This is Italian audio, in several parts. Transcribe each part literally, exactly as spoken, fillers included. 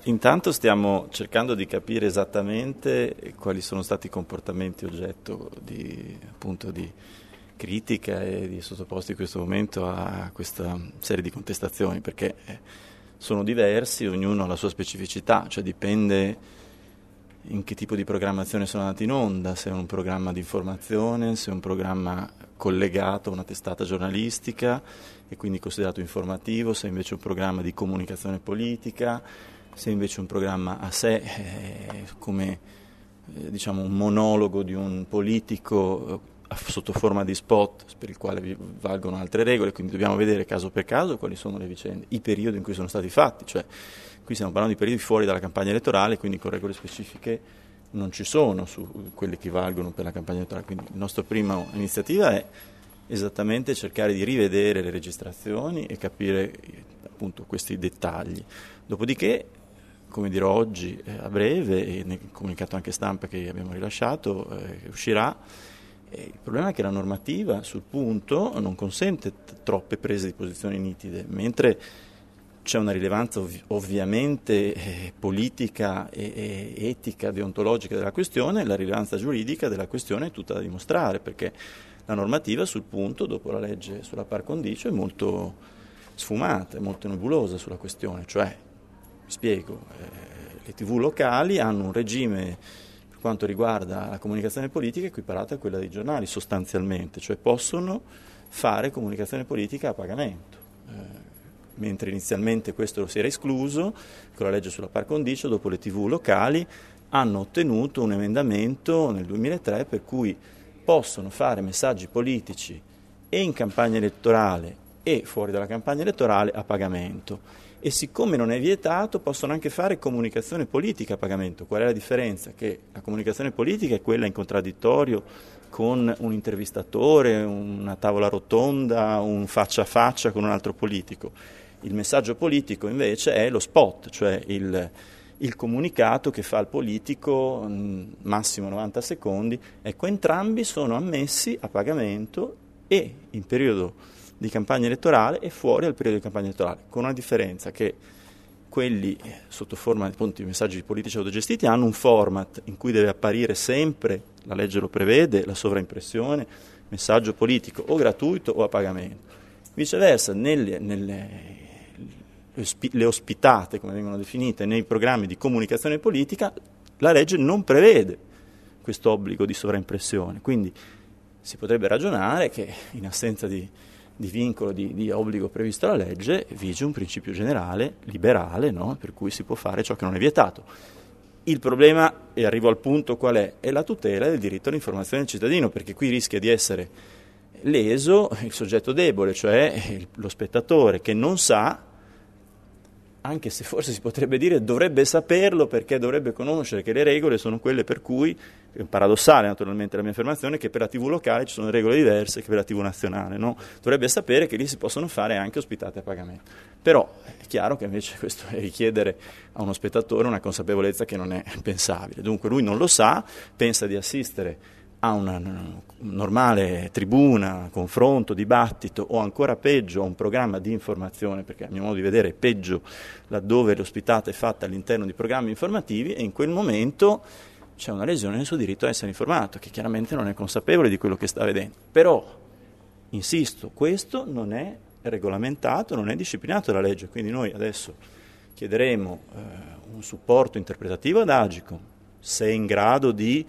Intanto stiamo cercando di capire esattamente quali sono stati i comportamenti oggetto di, appunto, di critica e di sottoposti in questo momento a questa serie di contestazioni, perché sono diversi, ognuno ha la sua specificità, cioè dipende in che tipo di programmazione sono andati in onda, se è un programma di informazione, se è un programma collegato a una testata giornalistica e quindi considerato informativo, se è invece un programma di comunicazione politica, se è invece un programma a sé, eh, come eh, diciamo un monologo di un politico eh, sotto forma di spot per il quale vi valgono altre regole, quindi dobbiamo vedere caso per caso quali sono le vicende, i periodi in cui sono stati fatti, cioè qui stiamo parlando di periodi fuori dalla campagna elettorale, quindi con regole specifiche non ci sono su quelle che valgono per la campagna elettorale, quindi la nostra prima iniziativa è esattamente cercare di rivedere le registrazioni e capire appunto questi dettagli. Dopodiché, come dirò oggi eh, a breve, e nel comunicato anche stampa che abbiamo rilasciato, eh, uscirà, eh, il problema è che la normativa sul punto non consente t- troppe prese di posizioni nitide, mentre c'è una rilevanza ov- ovviamente eh, politica e, e etica, deontologica della questione, la rilevanza giuridica della questione è tutta da dimostrare, perché la normativa sul punto, dopo la legge sulla par condicio, è molto sfumata, è molto nebulosa sulla questione, cioè, vi spiego, eh, le tivù locali hanno un regime per quanto riguarda la comunicazione politica equiparato a quella dei giornali sostanzialmente, cioè possono fare comunicazione politica a pagamento. Eh, mentre inizialmente questo si era escluso, con la legge sulla par condicio, dopo le tivù locali hanno ottenuto un emendamento nel duemilatré per cui possono fare messaggi politici e in campagna elettorale e fuori dalla campagna elettorale a pagamento. E siccome non è vietato, possono anche fare comunicazione politica a pagamento. Qual è la differenza? Che la comunicazione politica è quella in contraddittorio con un intervistatore, una tavola rotonda, un faccia a faccia con un altro politico. Il messaggio politico invece è lo spot, cioè il, il comunicato che fa il politico, mh, massimo novanta secondi. Ecco, entrambi sono ammessi a pagamento e in periodo di campagna elettorale e fuori dal periodo di campagna elettorale, con una differenza che quelli sotto forma appunto, di messaggi politici autogestiti hanno un format in cui deve apparire sempre, la legge lo prevede, la sovraimpressione, messaggio politico o gratuito o a pagamento. Viceversa, nelle, nelle le ospitate, come vengono definite, nei programmi di comunicazione politica, la legge non prevede questo obbligo di sovraimpressione. Quindi si potrebbe ragionare che in assenza di, di vincolo, di, di obbligo previsto dalla legge, vige un principio generale, liberale, no? Per cui si può fare ciò che non è vietato. Il problema, e arrivo al punto qual è, è la tutela del diritto all'informazione del cittadino, perché qui rischia di essere leso il soggetto debole, cioè lo spettatore che non sa, anche se forse si potrebbe dire dovrebbe saperlo perché dovrebbe conoscere che le regole sono quelle per cui, è paradossale naturalmente la mia affermazione, che per la tivù locale ci sono regole diverse che per la tivù nazionale, no? Dovrebbe sapere che lì si possono fare anche ospitate a pagamento. Però è chiaro che invece questo è richiedere a uno spettatore una consapevolezza che non è pensabile. Dunque lui non lo sa, pensa di assistere a una normale tribuna, confronto, dibattito o ancora peggio a un programma di informazione, perché a mio modo di vedere è peggio laddove l'ospitata è fatta all'interno di programmi informativi e in quel momento c'è una lesione del suo diritto a essere informato, che chiaramente non è consapevole di quello che sta vedendo. Però, insisto, questo non è regolamentato, non è disciplinato dalla legge, quindi noi adesso chiederemo eh, un supporto interpretativo ad Agicom, se è in grado di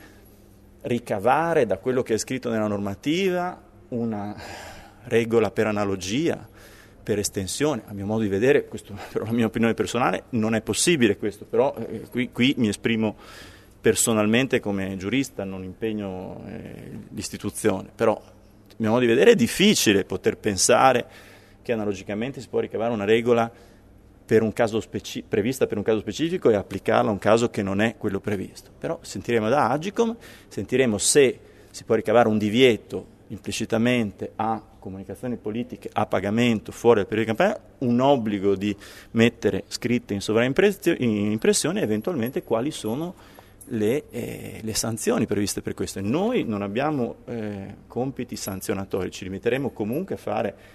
ricavare da quello che è scritto nella normativa una regola per analogia, per estensione. A mio modo di vedere, questo però la mia opinione personale, non è possibile questo, però eh, qui, qui mi esprimo personalmente come giurista, non impegno eh, l'istituzione, però a mio modo di vedere è difficile poter pensare che analogicamente si può ricavare una regola per un caso speci- prevista per un caso specifico e applicarla a un caso che non è quello previsto. Però sentiremo da Agicom, sentiremo se si può ricavare un divieto implicitamente a comunicazioni politiche a pagamento fuori dal periodo di campagna, un obbligo di mettere scritte in sovraimpressione e eventualmente quali sono le, eh, le sanzioni previste per questo. E noi non abbiamo eh, compiti sanzionatori, ci limiteremo comunque a fare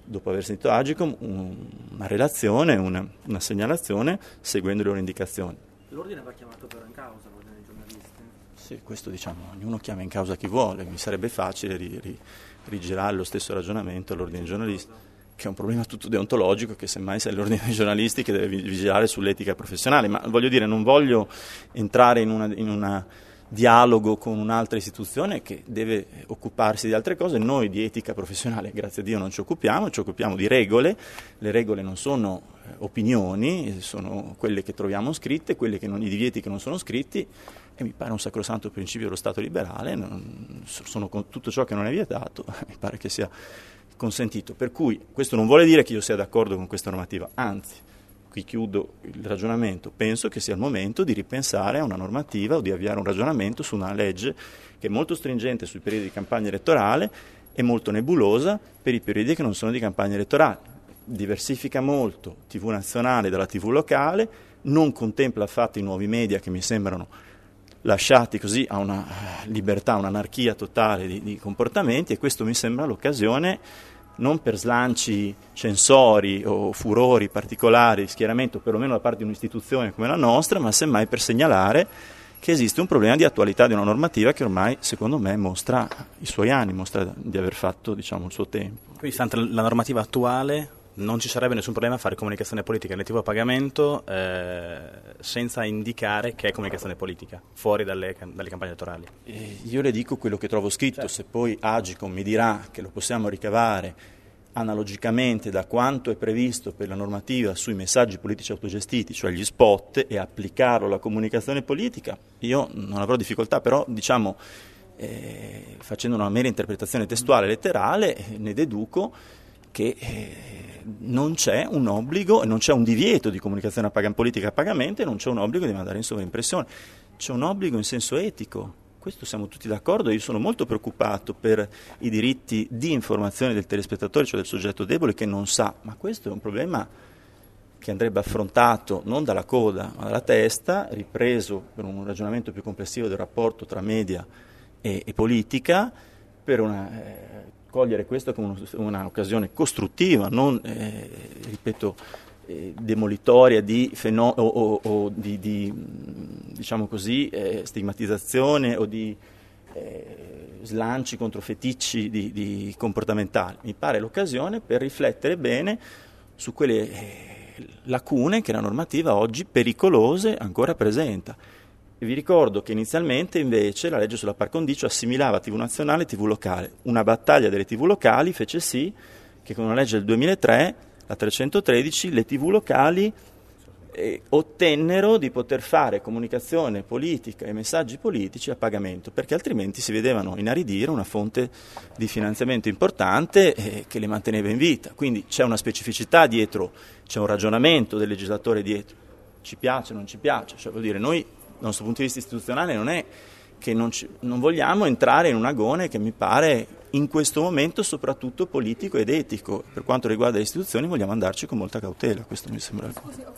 dopo aver sentito Agcom, un, una relazione, una, una segnalazione, seguendo le loro indicazioni. L'ordine va chiamato però in causa, l'ordine dei giornalisti? Sì, questo diciamo, ognuno chiama in causa chi vuole, mi sarebbe facile ri, ri, rigirare lo stesso ragionamento all'ordine dei giornalisti, che è un problema tutto deontologico, che semmai sia l'ordine dei giornalisti che deve vigilare sull'etica professionale, ma voglio dire, non voglio entrare in una, in una dialogo con un'altra istituzione che deve occuparsi di altre cose. Noi di etica professionale, grazie a Dio, non ci occupiamo, ci occupiamo di regole. Le regole non sono opinioni, sono quelle che troviamo scritte, quelle che non, i divieti che non sono scritti, e mi pare un sacrosanto principio dello Stato liberale, non, sono con tutto ciò che non è vietato, mi pare che sia consentito. Per cui questo non vuole dire che io sia d'accordo con questa normativa, anzi, qui chiudo il ragionamento, penso che sia il momento di ripensare a una normativa o di avviare un ragionamento su una legge che è molto stringente sui periodi di campagna elettorale e molto nebulosa per i periodi che non sono di campagna elettorale. Diversifica molto tivù nazionale dalla tivù locale, non contempla affatto i nuovi media che mi sembrano lasciati così a una libertà, un'anarchia totale di, di comportamenti, e questo mi sembra l'occasione non per slanci censori o furori particolari di schieramento, perlomeno da parte di un'istituzione come la nostra, ma semmai per segnalare che esiste un problema di attualità di una normativa che ormai, secondo me, mostra i suoi anni, mostra di aver fatto, diciamo, il suo tempo. Quindi, stante la normativa attuale, non ci sarebbe nessun problema a fare comunicazione politica nelle tivù a pagamento eh, senza indicare che è comunicazione politica, fuori dalle, dalle campagne elettorali. Eh, io le dico quello che trovo scritto, certo. Se poi Agcom mi dirà che lo possiamo ricavare analogicamente da quanto è previsto per la normativa sui messaggi politici autogestiti, cioè gli spot, e applicarlo alla comunicazione politica, io non avrò difficoltà, però diciamo eh, facendo una mera interpretazione testuale letterale eh, ne deduco che eh, non c'è un obbligo e non c'è un divieto di comunicazione a pag- politica a pagamento, e non c'è un obbligo di mandare in sovraimpressione, c'è un obbligo in senso etico. Questo siamo tutti d'accordo. Io sono molto preoccupato per i diritti di informazione del telespettatore, cioè del soggetto debole che non sa, ma questo è un problema che andrebbe affrontato non dalla coda ma dalla testa, ripreso per un ragionamento più complessivo del rapporto tra media e, e politica, per una, eh, cogliere questo come un'occasione costruttiva, non, eh, ripeto, eh, demolitoria di, feno- o, o, o di, di diciamo così, eh, stigmatizzazione o di eh, slanci contro feticci di, di comportamentali. Mi pare l'occasione per riflettere bene su quelle eh, lacune che la normativa oggi pericolose ancora presenta. E vi ricordo che inizialmente invece la legge sulla par condicio assimilava tivù nazionale e tivù locale. Una battaglia delle tivù locali fece sì che con una legge del duemilatré, la trecentotredici, le tivù locali eh, ottennero di poter fare comunicazione politica e messaggi politici a pagamento, perché altrimenti si vedevano inaridire una fonte di finanziamento importante eh, che le manteneva in vita. Quindi c'è una specificità dietro, c'è un ragionamento del legislatore dietro. Ci piace o non ci piace? Cioè, vuol dire, noi dal nostro punto di vista istituzionale non è che non, ci, non vogliamo entrare in un agone che mi pare in questo momento soprattutto politico ed etico. Per quanto riguarda le istituzioni vogliamo andarci con molta cautela, questo mi sembra.